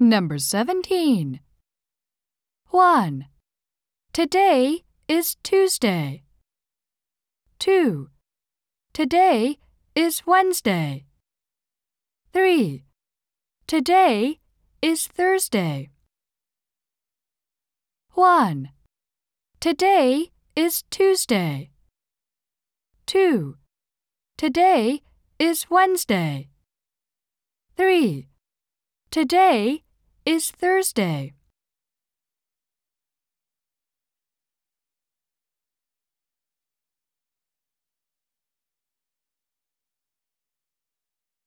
Number 17. 1. Today is Tuesday. 2. Today is Wednesday. 3. Today is Thursday. 1. Today is Tuesday. 2. Today is Wednesday. 3. Today is Thursday.